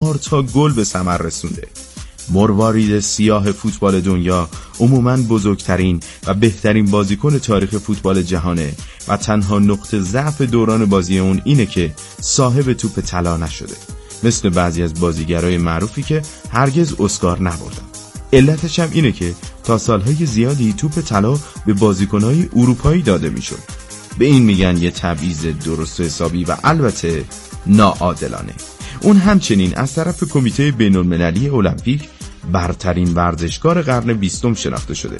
تا گل به ثمر رسونده. مروارید سیاه فوتبال دنیا عموماً بزرگترین و بهترین بازیکن تاریخ فوتبال جهانه و تنها نقطه ضعف دوران بازی اون اینه که صاحب توپ طلا نشده، مثل بعضی از بازیگرای معروفی که هرگز اسکار نبردن. علتش هم اینه که تا سالهای زیادی توپ طلا به بازیکنهای اروپایی داده میشد. به این میگن یه تبعیض درست حسابی و البته ناعادلانه. اون همچنین از طرف کمیته بین‌المللی المپیک برترین ورزشکار قرن 20 شناخته شده.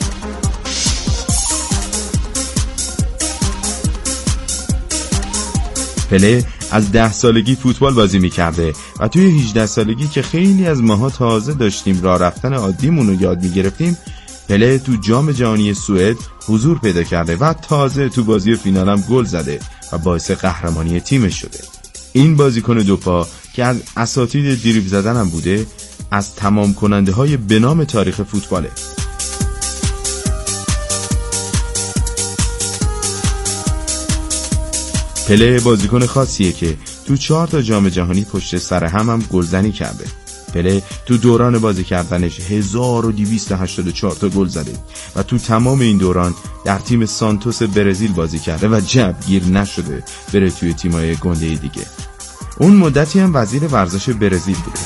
پله از 10 سالگی فوتبال بازی میکرده و توی 18 سالگی که خیلی از ماها تازه داشتیم راه رفتن عادیمون رو یاد میگرفتیم، پله تو جام جهانی سوئد حضور پیدا کرده و تازه تو بازی فینال هم گل زده و باعث قهرمانی تیمش شده. این بازیکن دوپا که از اساتید دریبل زدن هم بوده، از تمام کننده های به نام تاریخ فوتباله. پله بازیکن خاصیه که تو 4 تا جام جهانی پشت سر هم گلزنی کرده. پله تو دوران بازی کردنش 1284 تا گل زده و تو تمام این دوران در تیم سانتوس برزیل بازی کرده و جبگیر نشده بره توی تیمای گنده دیگه. اون مدتی هم وزیر ورزش برزیل بوده.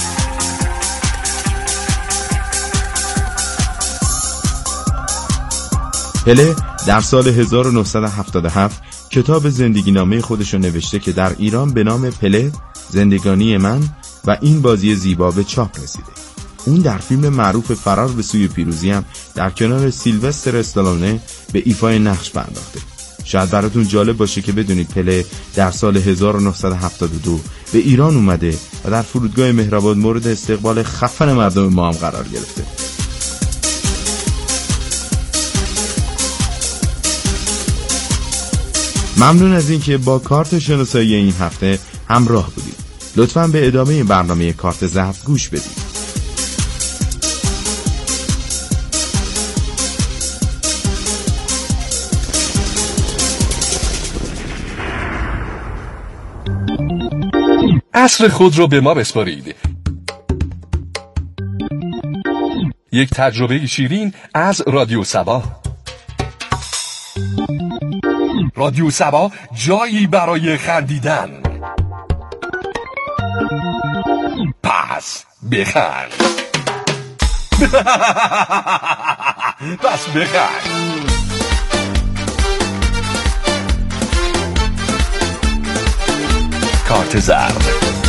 پله در سال 1977 کتاب زندگی نامه خودشو نوشته که در ایران به نام پله زندگانی من و این بازی زیبا به چاپ رسیده. اون در فیلم معروف فرار به سوی پیروزی هم در کنار سیلوستر استالونه به ایفای نقش پرداخته. شاید براتون جالب باشه که بدونید پله در سال 1972 به ایران اومده و در فرودگاه مهرآباد مورد استقبال خفن مردم ما هم قرار گرفته. ممنون از این که با کارت شناسایی این هفته همراه بودید. لطفاً به ادامه برنامه کارت ضبط گوش بدید. عصر خود را به ما بسپارید. یک تجربه شیرین از رادیو سبا. رادیو سبا، جایی برای خندیدن. پس بخند. پس بخند. کارت زرد.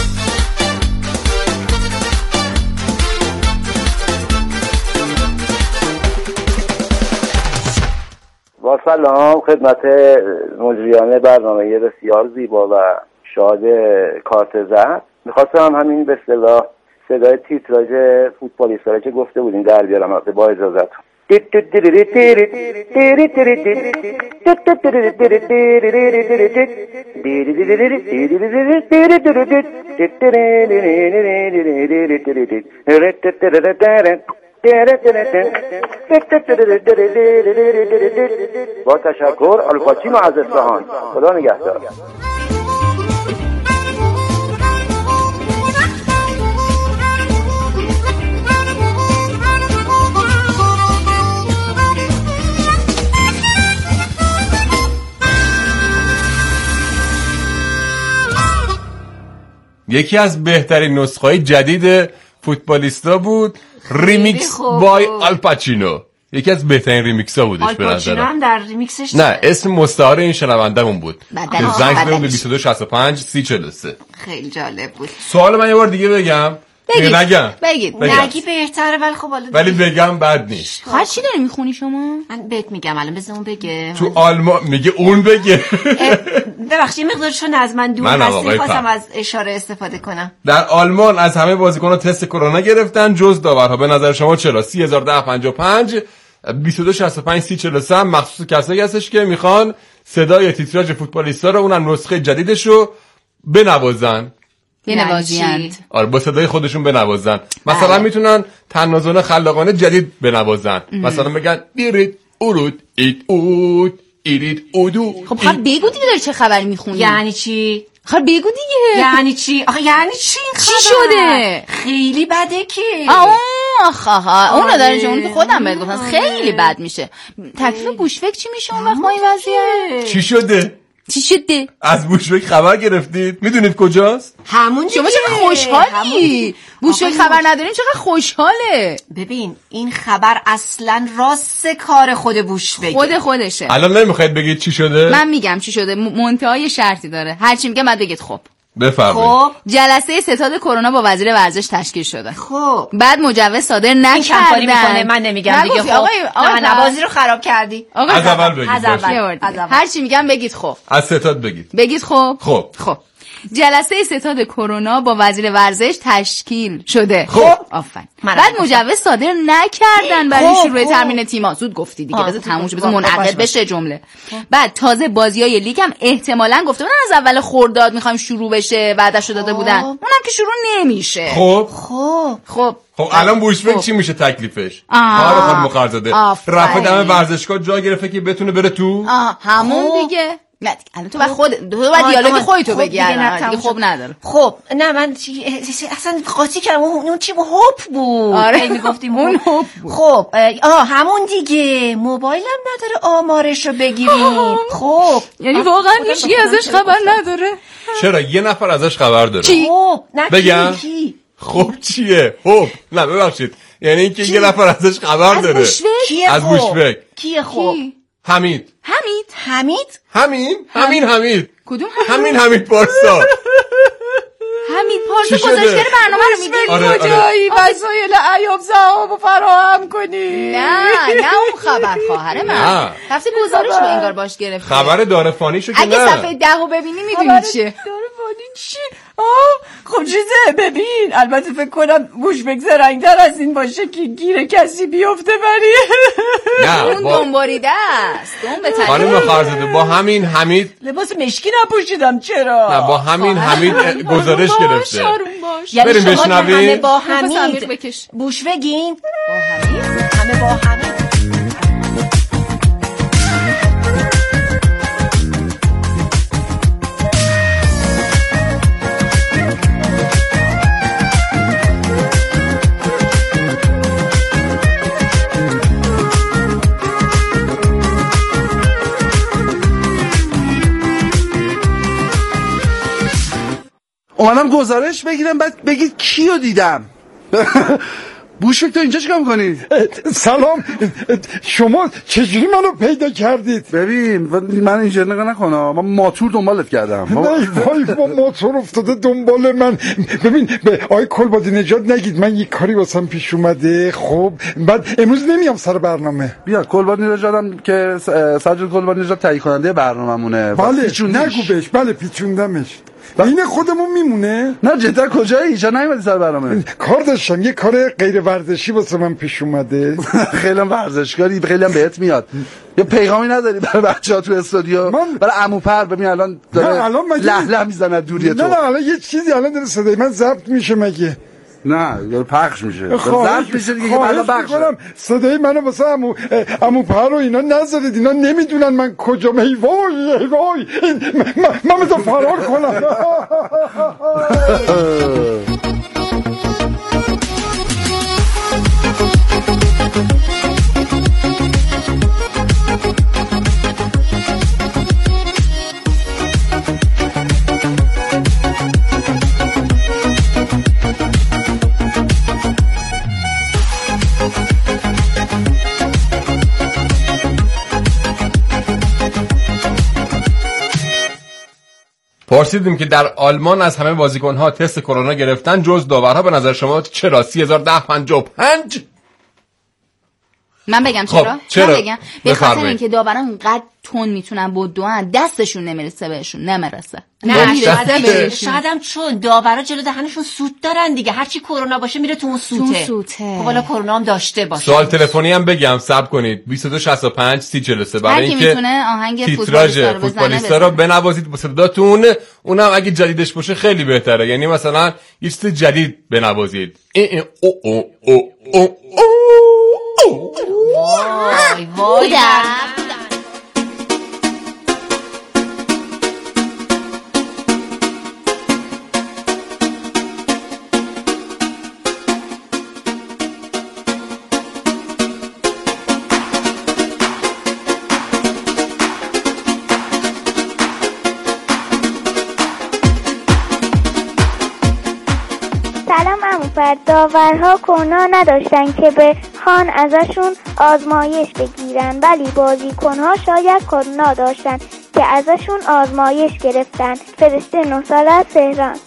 با سلام خدمت مجریان برنامه بسیار زیبا و شاد کارت زرد. میخواستم همین به اصطلاح صدای تیتراژ فوتبالیست‌ها که گفته بودین در بیارم با اجازهتون. با تشکر، آلپاچینو از اصفهان. خدا نگهدار. یکی از بهترین نسخه‌های جدید فوتبالیستا بود، ریمیکس بای آلپاچینو. یکی از بهترین ریمیکس ها بودش به نظرم. آلپاچینو هم در ریمیکسش نه، اسم مستعار این شنونده‌مون بود که زنگ زدن به 2265 3043. خیلی جالب بود. سوال من یه بار دیگه بگم. بگید. نگی بهتره ولی خب حالا ولی بگم بد نیست. خواهد چی داری میخونی شما؟ من بهت میگم الان بذار اون بگه. تو آلمان میگه اون بگه. ببخشید مقدار چون از من دور هستی خواستم از اشاره استفاده کنم. در آلمان از همه بازیکن‌ها تست کرونا گرفتن جز داورها. به نظر شما چرا؟ 301055 2265 3043 مخصوص کسایی هستش که میخوان صدای تیتراژ فوتبالیستا رو، اونم نسخه جدیدش رو بنوازن. آره، با صدای خودشون بنوازن. مثلا میتونن تنازانه خلاقانه جدید بنوازن. مثلا بگن دیرید اورود ایت اوت ایرید اودو. خب بگو دیگه داری چه خبری میخونی؟ یعنی چی؟ خب بگو دیگه. یعنی چی؟ آخه یعنی چی این چی شده؟ خیلی بده که. اونو داره جون که خودم بهت گفتم خیلی بد میشه. تکلیف بوشفک چی میشه اون وقت با این وضعیت؟ چی شده؟ از بوشفک خبر گرفتید؟ میدونید کجاست؟ همون شما چقدر خوشحالی. بوشفک خبر نداریم چقدر خوشحاله. ببین این خبر اصلا راست کار خود بوشفک. خودشه. الان نمیخواید بگید چی شده؟ من میگم چی شده. منتهای شرطی داره. هر چی میگم بعد بگید خب. بفرمایید. خب جلسه ستاد کرونا با وزیر ورزش تشکیل شده. خب بعد مجوز صادر نکردن. من نمیگم دیگه. خب نه بازی رو خراب کردی. از اول بگید. از اول. هر چی میگم بگید خب. از ستاد بگید خب. خب جلسه ستاد کرونا با وزیر ورزش تشکیل شده. خب آفرین. بعد مجوز صادر نکردن برای شروع تمرین تیم‌ها. زود گفتی دیگه. بذار تموم شه، بذار منعقد بشه جمله. بعد تازه بازیای لیگ هم احتمالاً گفته بودن از اول خرداد می‌خوایم شروع بشه، وعده‌شو داده بودن. اونم که شروع نمیشه. خب الان بوشفک چی میشه تکلیفش؟ آره خانم خرزاده رفت دم ورزشگاه جا گرفته که بتونه بره تو. همون دیگه. نه الان تو بعد دیالوگ خودتو بگی دیگه. خب نداره. خب نه من اصلا قاطی کردم. اون چی هوپ بود. آره میگفتیم اون هوپ بود. خب همون دیگه. موبایلم نداره آمارشو بگیریم. خب یعنی واقعا هیچکی ازش خبر نداره؟ چرا یه نفر ازش خبر داره. خب بگم خب چیه؟ خب نه ببخشید یعنی اینکه یه نفر ازش خبر داره. از بوشفک. کیه خب؟ حمید. کدوم حمید پارسا. حمید پارسا گزارشگر برنامه رو میگی؟ کجایی وسایل ایوب ضواب رو فراهم کنی؟ نه اون خبر خواهر من رفته گزارش رو انگار باش گرفته. خبر دارفانیشو که اگه صفحه 10 رو ببینی میدونی چیه. دارفانی چی؟ خب چیزه ببین. البته فکر کنم بوشفک زرنگ‌تر از این باشه که گیر کسی بیفته نه اون دنباریده است. خانم خرزاده با همین حمید لباس مشکی نپوشیدم. چرا؟ نه با همین حمید گزارش گرفته. یعنی بریم بشنویم. همه با حمید بوشفکین. همه با حمید. اومدم گزارش بگیرم بعد بگید کیو دیدم. بوشفک تو اینجا چیکار می‌کنی؟ سلام، شما چجوری منو پیدا کردید؟ ببین من اینجا نگاه نکنم، من ماتور دنبالت کردم. وای با ماتور افتاده دنبال من. ببین به آی کلبادی نجات نگید من یک کاری واسم پیش اومده. خب بعد امروز نمیام سر برنامه. بیا کلبادی نجاتم که سجاد کلبادی نجات تهیه کننده برنامه‌مونه. بله نگو بهش. بله پیچوندمش. این خودمون میمونه؟ نه جدا کجایی؟ اینجا نیومدی سر برنامه؟ کار داشتم، یه کار غیر ورزشی واسه من پیش اومده. خیلی ورزشکاری، خیلی هم بهت میاد. یه پیغامی نداری برای بچه‌ها تو استودیو؟ برای عمو پر ببین الان داره له میزنه دوری تو. نه الان یه چیزی الان داره صدای من ضبط میشه مگه؟ نه داره پخش میشه. ضبط میشه دیگه بعدا پخش میشه. صدای منو واسه عمو پر و اینا نذارید، اینا نمیدونن من کجام. ای وای من مثلا فرار کنم. پرسیدیم که در آلمان از همه بازیکن‌ها تست کرونا گرفتن جز داورها. به نظر شما چرا؟ 301055 من بگم چرا؟ چرا؟ من بگم به خاطر اینکه داوران اونقدر تون میتونن بدوئن دستشون نمیرسه بهشون. نمیرسه. نه شاید هم چون داورا جلو دهنشون سوت دارن دیگه. هرچی کرونا باشه میره تو اون سوته. خب حالا کرونا هم داشته باشه. سوال تلفنی هم بگم صبر کنید 2265 3043 برای اینکه میتونه آهنگ فوتبالیستا رو بنوازید با صداتون. اونم اگه جدیدش باشه خیلی بهتره. یعنی مثلا یه چیز جدید بنوازید. وای سلام عموپر. داورها کرونا نداشتن که بخوان ازشون آزمایش بگیرن، ولی بازیکنها شاید کرونا داشتن که ازشون آزمایش گرفتن. فرشته 9 ساله از تهران.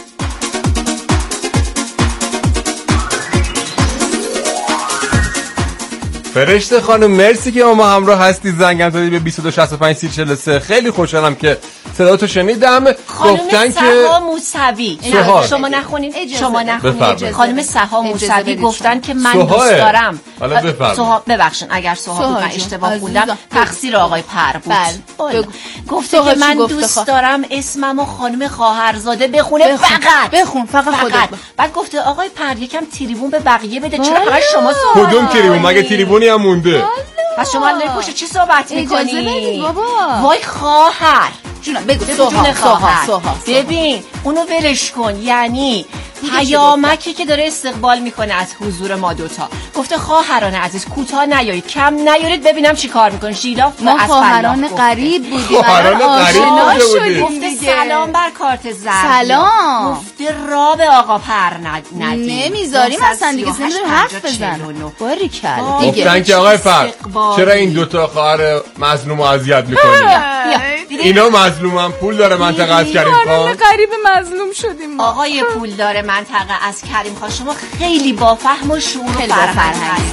فرشته خانم مرسی که ما همراه هستی. زنگم زدی به 2265 خیلی خوشحالم که صداتو شنیدم. گفتن که سها موسوی شما نخونید خانم سها موسوی گفتن که من دوست دارم. سها ببخشید اگر سها بود من اشتباه خوندم، تقصیر آقای پر بود. گفته که من دوست دارم اسممو خانم خواهرزاده بخونه. فقط خودت. بعد گفته آقای پر یکم تریبون به بقیه بده. چرا فقط شما صحبت؟ کدوم تریبون؟ مگه تریبونی هم مونده؟ پس شما هم دارید پشت چی صحبت میکنی؟ وای خواهر جونم بگو سوها. ببین اونو ولش کن. یعنی پیامکی که داره استقبال میکنه از حضور ما دوتا. گفته خواهران عزیز کوتاه نیایید، کم نیایید ببینم چی کار میکنه. ژیلاف ما خواهران غریب بودیم، آشنا شدیم. گفته سلام بر کارت زرد. سلام. گفته را به آقا پر ندیم، نمیذاریم اصلا دیگه. نمیذاریم حرف بزن. باری کلا گفتن که آقای پر چرا این دوتا خواهر مظلومو اذیت میکنی؟ اینا مظلومن، پول داره منطقه از کریم خان. غریب مظلوم شدیم. آقای پول داره منطقه از کریم خان، شما خیلی با فهم و شعور و فرهنگ.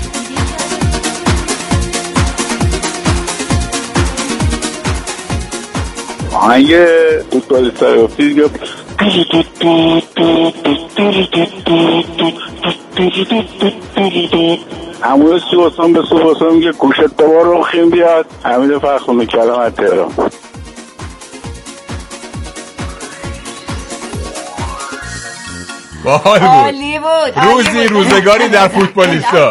آهنگ فوتبالیست های گفتی دیگه همون سواسان به سواسان میگه گوشت دوبار رو خیم بیاد. حمید فرخونه کلام از تهران. عالی بود. روزی روزگاری در فوتبالیستا.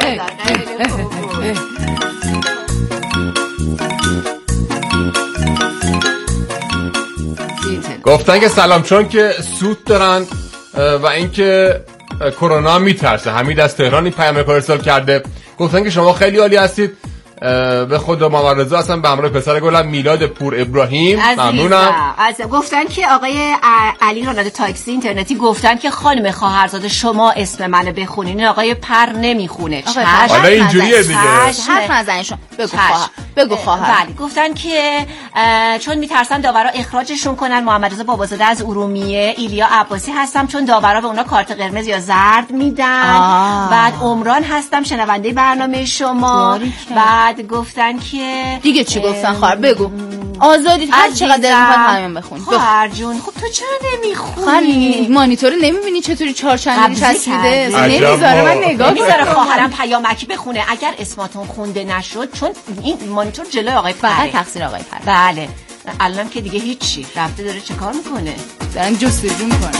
گفتن که سلام چون که سود دارن و اینکه کرونا میترسه. حمید از تهران این پیام ارسال کرده. گفتن که شما خیلی عالی هستید. به خدا محمد رضا هستم به همراه پسر گلم میلاد پور ابراهیم. ممنونم. گفتن که آقای علی راننده تاکسی اینترنتی گفتن که خانم خواهرزاده شما اسم منو بخونین. این آقای پر نمیخونه. حالا اینجوریه دیگه. حرف نزنیشون. بگو خواهر. بله گفتن که چون میترسن داورا اخراجشون کنن. محمد رضا بابازاده از ارومیه. ایلیا عباسی هستم چون داورا به اونا کارت قرمز یا زرد میدن. بعد عمران هستم شنونده برنامه شما. بعد گفتن که دیگه چی گفتن خواهر بگو. آزادی هر چقدر میخواد بخون. خواهر جون خب تو چرا نمیخونی؟ مانیتور نمیبینی چطوری چهارچندی چسبیده؟ نمیذاره من نگاه کنم. میذاره خواهرم پیامکی بخونه اگر اسماتون خونده نشد، چون این مانیتور جلوی آقای پره. فقط تقصیر آقای پره. بله الان که دیگه هیچی رفته داره چه کار میکنه؟ دارن جستجو میکنه.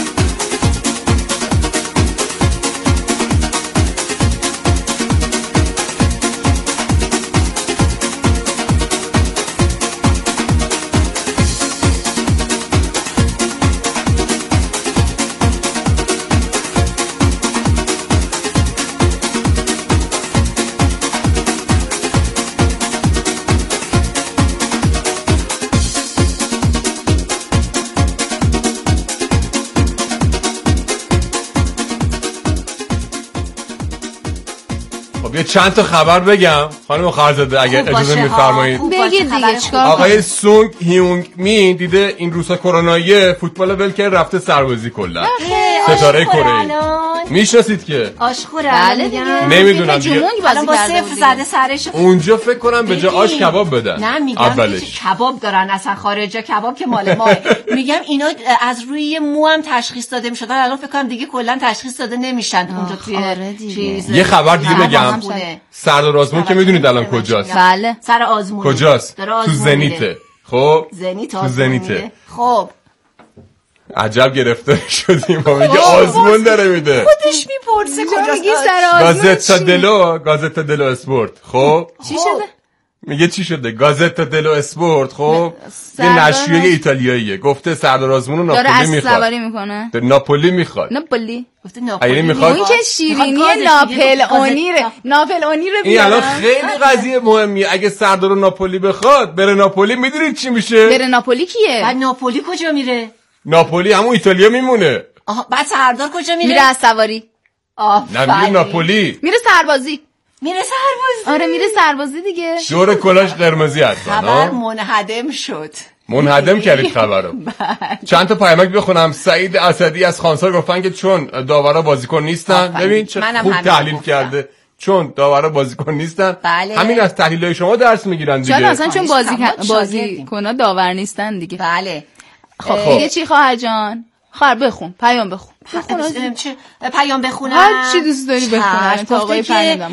یه چند تا خبر بگم خانم خواهرزاده اگر اجازه می‌فرمایید. بگید دیگه چیکار کنم. آقای سونگ هیونگ می دیده این روزا کرونایی فوتبال ولکر رفته سربازی کلا. ستاره کره میشناسید که آشخوره. نمیدونم دیگه الان با صفر زده سرش. اونجا فکر کنم به جای آش کباب بدن. نه میگم کباب دارن اصلا خارجا کباب که مال ما. میگم اینا از روی مو هم تشخیص داده میشدن. الان فکر کنم دیگه کلا تشخیص داده نمیشن اونجا توی چیز. یه خبر دیگه بگم. سردار آزمون که میدونید الان کجاست؟ بله سر آزمون کجاست؟ تو زنیته. خب تو زنیته. خب عجب گرفته شدیم. ما میگه آزمون داره میده. خودش میپرسه کجاست. گازتا دلو اسپورت. خب چی شده؟ میگه چی شده؟ گازتا دلو اسپورت. خب یه نشریه ایتالیاییه. گفته سردار آزمون ناپولی میخواد. داره سواری میکنه. ناپولی میخواد. گفته ناپولی میخواد. اون که شیرینی ناپلئونی رو این الان خیلی قضیه مهمیه. اگه سردار ناپولی بخواد بره ناپولی، میدونید چی میشه؟ بره ناپولی کیه؟ بعد ناپولی کجا میره؟ ناپولی همون ایتالیا میمونه. بعد سردار کجا میره؟ میره از سواری. نه میره ناپولی. میره سربازی. آره میره سربازی دیگه. دور کلاش قرمزی هستن. خبر منهدم شد. منهدم کردید خبرو. چند تا پیامک بخونم. سعید اسدی از خانسار گفتن که چون داورا بازیکن نیستن. ببین چه خوب تحلیل کرده. چون داورا بازیکن نیستن. همین از تحلیلای شما درس میگیرن دیگه. چون بازیکن‌ها داور نیستن دیگه. بله. خب دیگه چی خواهر جان؟ خواهر بخون، پیام بخون. چه پیام بخونم؟ هر چی دوست داری بخونم. تا آقای فرنودم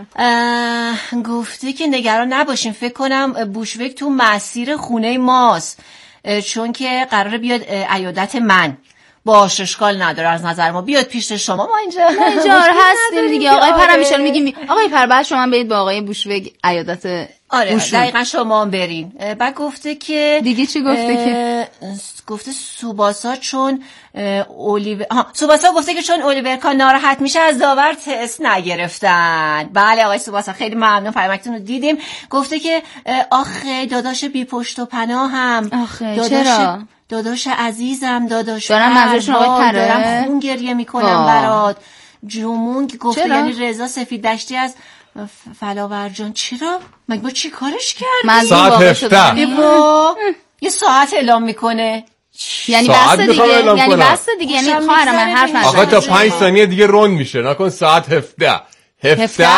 گفته که نگران نباشین، فکر کنم بوشوک تو مسیر خونه ماست، چون که قراره بیاد عیادت من. باشه اشکال نداره، از نظر ما بیاد پیش شما، ما اینجا هستیم دیگه. آقای پر میشن میگیم آقای پر بعد شما برید با آقای بوشوک عیادت. آره دقیقا شما برین. بعد گفته که دیگه چی گفته که گفته سوباسا چون سوباسا گفته که چون اولیور ناراحت میشه از داور تست نگرفتن. بله آقای سوباسا خیلی ممنون، پیامکتون رو دیدیم. گفته که آخه داداش بی پشت و پناهم، چرا داداش عزیزم، داداش دارم منظورشون آقای پره، دارم خون گریه میکنم برات. جومونگ گفته یعنی رضا سفید دشتی از فلاورجان. چرا؟ مگه ما چی کارش کردیم؟ ساعت 17 یه ساعت اعلام میکنه، یعنی بسته دیگه، یعنی بسته دیگه، یعنی خواهرم من حرف نزن. آخه تا 5 ثانیه دیگه روند میشه، نکن ساعت 17.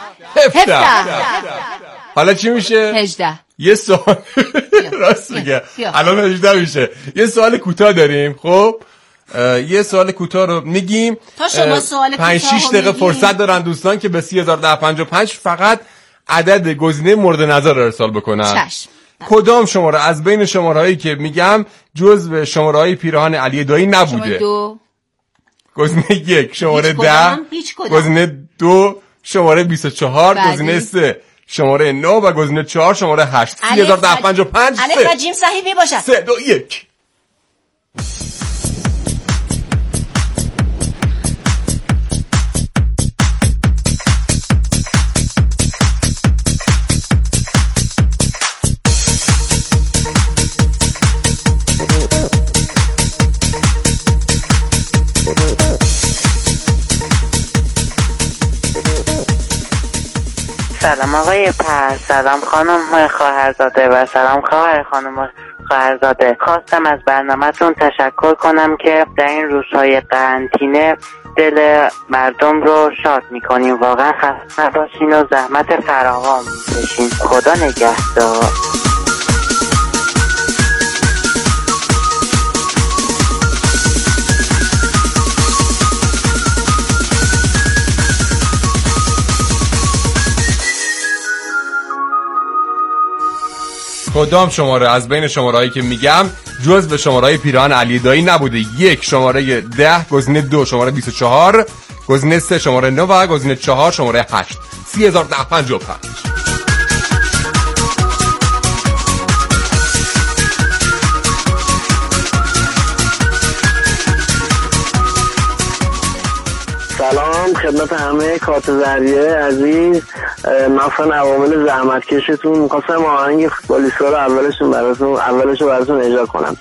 حالا چی میشه؟ 18. یه سوال راست میگه، الان 18 میشه. یه سوال کوتاه داریم. خب یه سوال کوتاه رو میگیم تا شما سوال کوتاه 5-6 دقیقه فرصت دارن دوستان که به 30155 فقط عدد گزینه مورد نظر رو ارسال بکنن. کدام شماره از بین شمارهایی که میگم جزو شماره‌های پیراهن علی دایی نبوده؟ گزینه 1 شماره 10، گزینه 2 شماره 24، گزینه 3 شماره 9 و گزینه 4 شماره 8. 30155 الف و جیم صحیح می باشد. 3 2 1. سلام آقای پر، سلام خانم خواهرزاده و سلام خواهر خانم خواهرزاده. خواستم از برنامه‌تون تشکر کنم که در این روزهای قرنطینه دل مردم رو شاد میکنین. واقعا خسته نباشین و زحمت فراوان میکشین. خدا نگهدار. کدام شماره از بین شمارهایی که میگم جز به شمارهای پیراهن علی دایی نبوده؟ 1 شماره 10، گزینه 2 شماره 24، گزینه 3 شماره 9 و گزینه 4 شماره 8. 30155. سلام خدمت همه کارت زرعی عزیز. مثلا عوامل زحمت کشتون می‌خواستم آهنگ فوتبالیستا رو اولشو براتون اجرا کنم.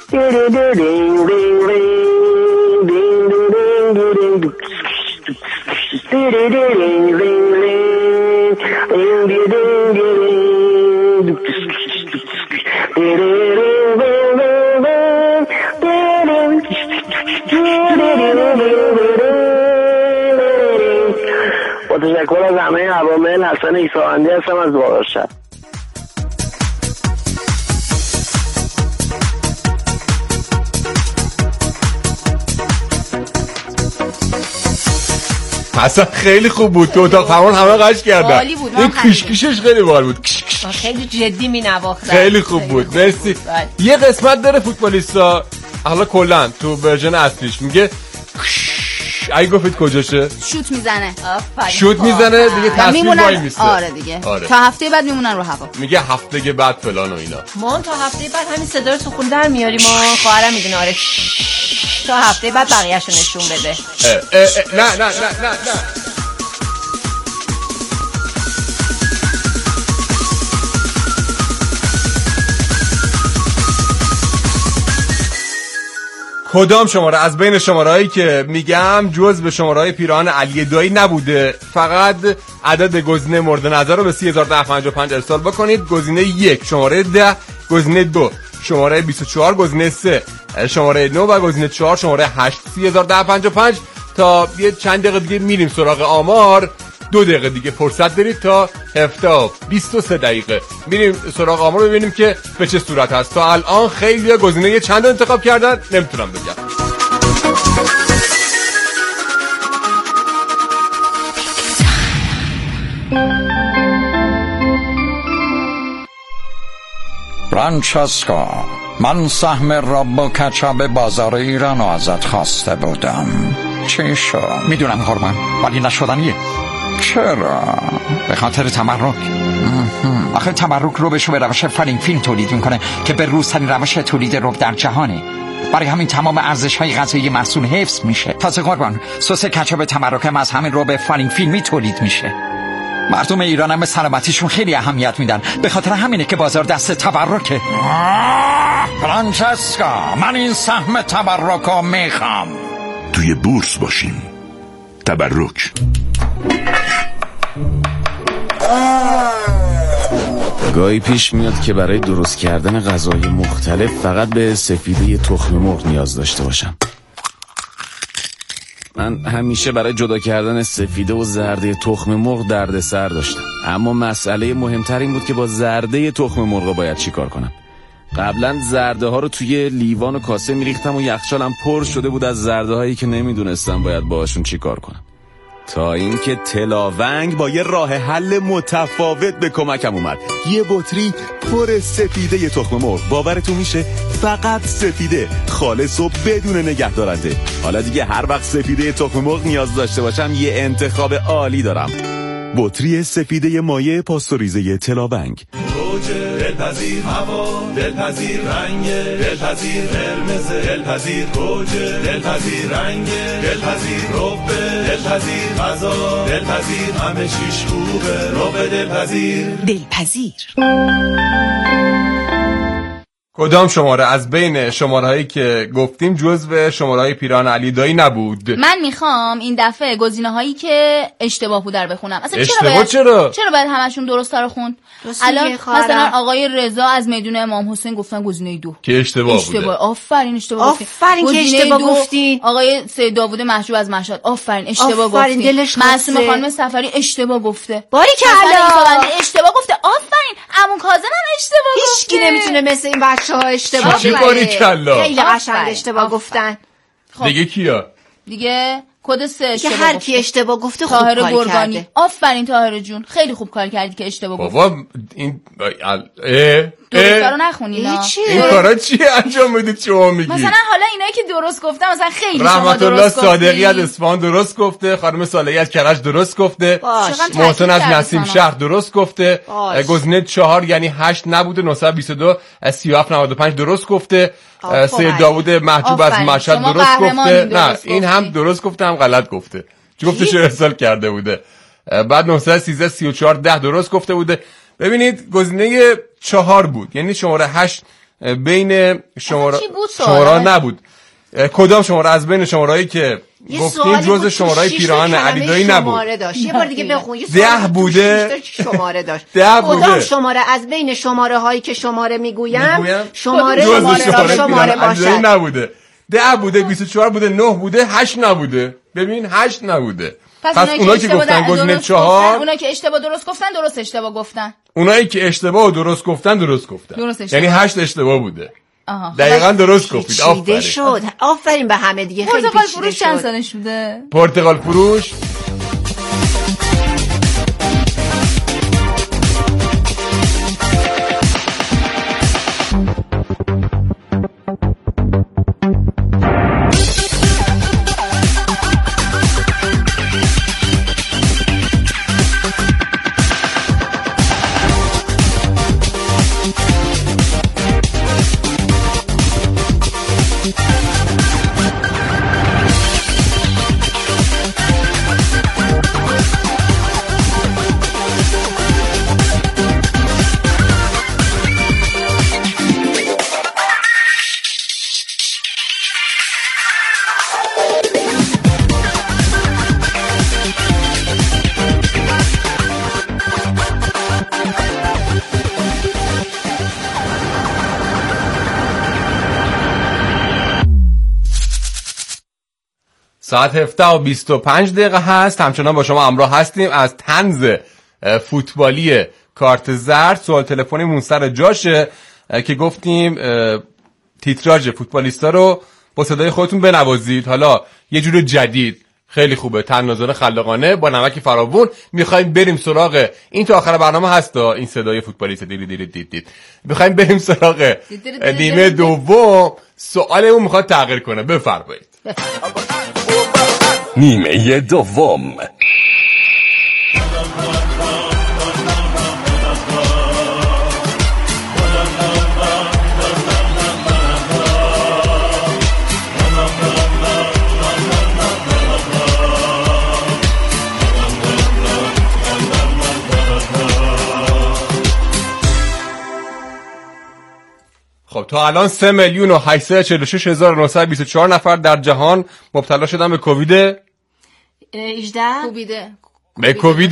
تشکر از همه عوامل. حسن ایساندی هستم از واقعشهر. حسن خیلی خوب بود، تو اتاق فرمان همه قش کردن. عالی بود. این کشکشش خیلی باحال بود. خیلی جدی می‌نواختن. خیلی خوب بود. مرسی. یه قسمت داره فوتبالیستا، حالا کلا تو ورژن اصلیش میگه ای گفتید کجاشه؟ شوت میزنه. شوت میزنه دیگه، تصویر وای میسته. آره دیگه. تا هفته بعد میمونن رو هوا. میگه هفته بعد فلان و اینا. ما تا هفته بعد همین صدا رو تو خون در میاریم و خواهرم میدونه. آره تا هفته بعد بقیه‌شو نشون بده. نه کدام شماره از بین شمارهایی که میگم جز به شماره‌های پیراهن علی دایی نبوده؟ فقط عدد گزینه مورد نظر رو به 301055 ارسال بکنید. گزینه 1 شماره 10، گزینه 2 شماره 24، گزینه 3 شماره 9 و گزینه 4 شماره 8. 301055 تا یه چند دقیقه دیگه میریم سراغ آمار. 2 دقیقه دیگه فرصت دارید تا 23 دقیقه میریم سراغ آمار ببینیم که به چه صورت هست. تا الان خیلی گزینه چند انتخاب کردن نمیتونم بگم. فرانچسکو، من سهم رب و کچاب بازار ایران رو ازت خواسته بودم. چی شد؟ میدونم قربان، ولی نشدنیه. چرا؟ به خاطر تمرک. آخه تمرک رو به روش فالینگ فیلم تولید میکنه که به روزترین روش تولید رب در جهانه. برای همین تمام ارزش‌های غذایی محصول حفظ میشه. تازه قربان، سس کچاپ تمرک هم از همین رب فالینگ فیلمی تولید میشه. مردم ایران هم به سلامتیشون خیلی اهمیت میدن، به خاطر همینه که بازار دست تبرکه. فرانچسکو، من این سهم تبرک رو میخوام. توی بورس باشیم. تبرک. گاهی پیش میاد که برای درست کردن غذای مختلف فقط به سفیده تخم مرغ نیاز داشته باشم. من همیشه برای جدا کردن سفیده و زرده تخم مرغ دردسر داشتم، اما مسئله مهمتر این بود که با زرده تخم مرغ باید چی کار کنم. قبلا زرده ها رو توی لیوان و کاسه میریختم و یخچالم پر شده بود از زرده هایی که نمیدونستم باید باهاشون چی کار کنم، تا اینکه تلاونگ با یه راه حل متفاوت به کمکم اومد. یه بطری پر سفیده تخم مرغ. باورتون میشه فقط سفیده، خالص و بدون نگهدارنده. حالا دیگه هر وقت سفیده تخم مرغ نیاز داشته باشم یه انتخاب عالی دارم. بطری سفیده مایع پاستوریزه تلاونگ. دلپذیر هوا، دلپذیر رنگ، دلپذیر قرمز، دلپذیر گوجه، دلپذیر رنگ، دلپذیر رب، دلپذیر غذا، دلپذیر همه چیش خوبه. رب دلپذیر. کدام شماره از بین شمارهایی که گفتیم جزو شماره‌های پیراهن علی دایی نبود؟ من میخوام این دفعه گزینه‌هایی که اشتباه بود رو بخونم. اصلا چرا باید همشون درست رو خوند؟ الان مثلا آقای رضا از میدون امام حسین گفتن گزینه 2 که اشتباه بوده. آفرین اشتباه گفتین. آقای سید داوود محجوب از مشهد آفرین اشتباه گفتین. معصومه خانم سفری اشتباه گفته. باریکلا اشتباه گفته. آفرین عمو کاظم هم اشتباه گفته. هیچ کی نمیتونه مثل این بچه‌ها اشتباه کنه. باریکلا خیلی قشنگ اشتباه گفتن. دیگه کیا؟ دیگه کد 3 اشتباه که هر کی اشتباه گفته خوب کار کرده. آفرین طاهر جون خیلی خوب کار کردی که اشتباه گفتی. بابا این درست رو نخونین. این کارا چیه انجام میدید شما میگید؟ مثلا حالا اینایی که درست گفتم مثلا خیلی رحمت الله صادقی از اصفهان درست گفته، خانم صالحی از کرج درست گفته، محسن از نسیم شهر درست گفته، گزینه 4 یعنی 8 نبوده، 922 از 3795 درست گفته، سید داوود محجوب از مشهد درست گفته. نه این هم درست گفته هم غلط گفته، جفتش ارسال کرده بوده. بعد 913 34 10 درست گفته بوده. ببینید گزینه 4 بود، یعنی شماره 8 بین شماره نبود. کدام شماره از بین شمارهایی که گفتیم جز شمارهای پیراهن علی دایی نبود؟ یه بار دیگه بخون. 10 بوده. شماره داشت. 10 بوده. کدام شماره از بین شماره هایی که شماره میگویم شماره باشد؟ نبوده. 10 بوده، 24 بوده، 9 بوده، 8 نبوده. ببین 8 نبوده. پس اونایی که گفتن گزینه 4، اونایی که اشتباه درست گفتن درست اشتباه گفتن. اونایی که اشتباه درست گفتن درست گفتن. یعنی 8 اشتباه بوده. دقیقاً درست گفتید. آفرین شد. آفرین به همه دیگه. خیلی پیچیده شد. پرتقال فروش چند سالش بوده؟ پرتقال فروش ساعت 7:25 هست. همچنان با شما همراه هستیم از طنز فوتبالی کارت زرد. سوال تلفنیمون سر جاشه که گفتیم تیتراژ فوتبالیستا رو با صدای خودتون بنوازید. حالا یه جور جدید خیلی خوبه، تنازل خلاقانه با نمک فراوون. میخوایم بریم سراغ این تا آخر برنامه هستا، این صدای فوتبالیست دید. میخوایم بریم سراغ نیمه دوم. سوالمون میخواد تغییر کنه. بفرمایید. نیمه دوم. خب تا الان 3,846,924 نفر در جهان مبتلا شدن به کووید 18 به کووید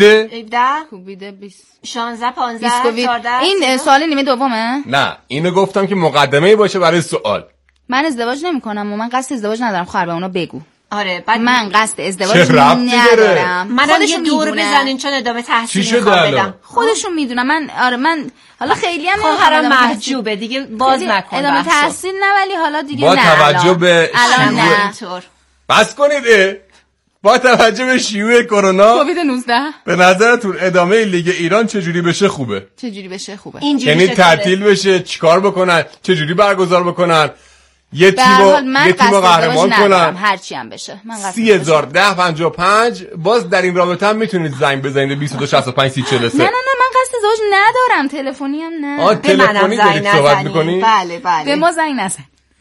16 15 14. این سوال نیمه دومه؟ نه اینو گفتم که مقدمه‌ای باشه برای سوال. من ازدواج نمی‌کنم و من قصد ازدواج ندارم. خواهر به اونا بگو. آره بعد من قصد ازدواج ندارم. منم یه دور بزنین چون ادامه تحصیل می‌خوام بدم. خودشون میدونن. من حالا خیلی هم خواهرم محجوبه دیگه، باز نکن ادامه تحصیل نه، ولی حالا دیگه با توجه به اینطور بس کنید. با توجه به شیوع کرونا کووید 19 به نظرتون ادامه لیگ ایران چجوری بشه خوبه؟ یعنی تعطیل بشه، چیکار بکنن، چجوری برگزار بکنن، یه تیمو قهرمان کنن، هرچی هم بشه. 30,010,55. باز در این رابطه هم میتونید زنگ بزنید 2265 3043. نه من قصد ازدواج ندارم. تلفنی هم نه. تلفنی دارید صحبت میکنی؟ بله به ما زنگ نزن.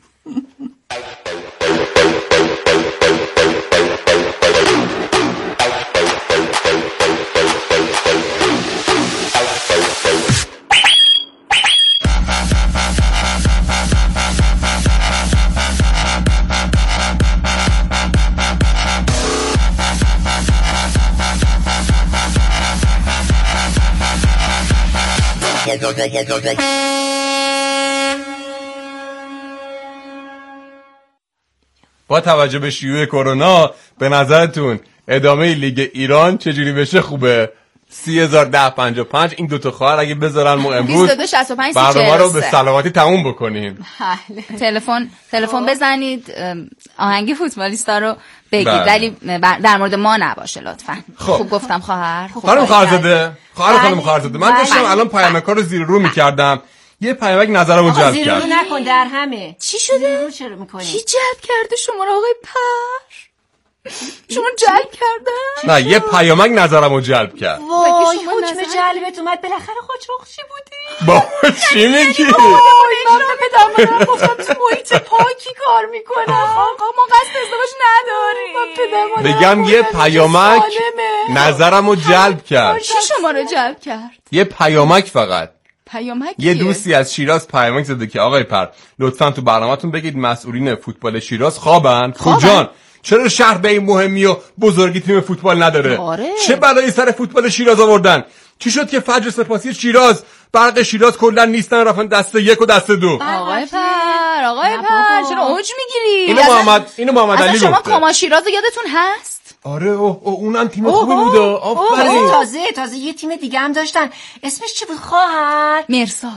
با توجه به شیوع کرونا به نظرتون ادامه لیگ ایران چجوری بشه خوبه؟ 30,010,55. این دوتا خواهر اگه بذارن ما امروز برنامه رو به سلامتی تموم بکنیم. تلفن بزنید، آهنگ فوتبالیستا رو بگید، ولی در مورد ما نباشه لطفا. خوب گفتم خواهر. خانم خواهرزاده من داشتم الان پیامک‌ها رو زیر رو می‌کردم. یه پیامک نظرمو جلب کرد. زیر رو نکن در همه. چی شده؟ چرا می‌کنی؟ کی جلب کرده شما رو آقای پر؟ شما جلب کردن؟ نه یه پیامک نظرمو جلب کرد. وای حکم جلبت اومد، بالاخره خودروخشی بودی. بابا چی میگی؟ من پدرم گفتم تو محیط پاکی کار میکنم. آقا ما قصد ازدواج نداریم. بگم یه پیامک نظرمو جلب کرد. چی شما رو جلب کرد؟ یه پیامک فقط. یه دوستی از شیراز پیامک زده که آقای پر لطفاً تو برنامه‌تون بگید مسئولین فوتبال شیراز خوابن. جان چرا شهر به این مهمی و بزرگی تیم فوتبال نداره؟ چه بلایی سر فوتبال شیراز آوردن؟ چی شد که فجر سپاسی شیراز، برق شیراز کلا نیستن، رفتن دسته 1 و دسته 2؟ آقای پر چرا اوج میگیری؟ اینو محمد علی گفته. شما کاما شیراز یادتون هست؟ آره اونم تیم خوبی بود. آفرین. تازه یه تیم دیگه هم داشتن. اسمش چی بود خواهر؟ مرصاد.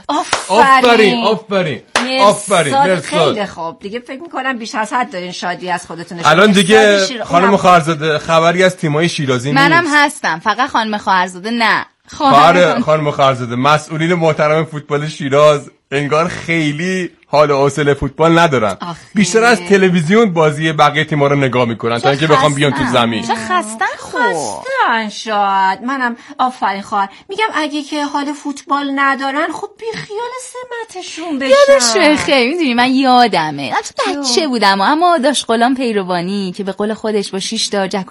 آفرین. خیلی خوب. دیگه فکر می‌کنم بیش از حد دارین شادی از خودتون. الان دیگه خانم خواهرزاده خبری از تیم‌های شیرازی نیست. منم هستم، فقط خانم خواهرزاده نه. خانم خواهرزاده مسئولین محترم فوتبال شیراز انگار خیلی حال و حوصله فوتبال ندارن. بیشتر از تلویزیون بازی بقیه تیم‌ها رو نگاه میکنن تا اینکه بخوام بیان تو زمین. چه خستن شاید. منم آفرین خواهر میگم اگه که حال فوتبال ندارن خب بی خیال سمتشون بشن. یادش خیلی میدونی من یادمه. بچه بودم اما داشت غلام پیروانی که به قول خودش با 6 تا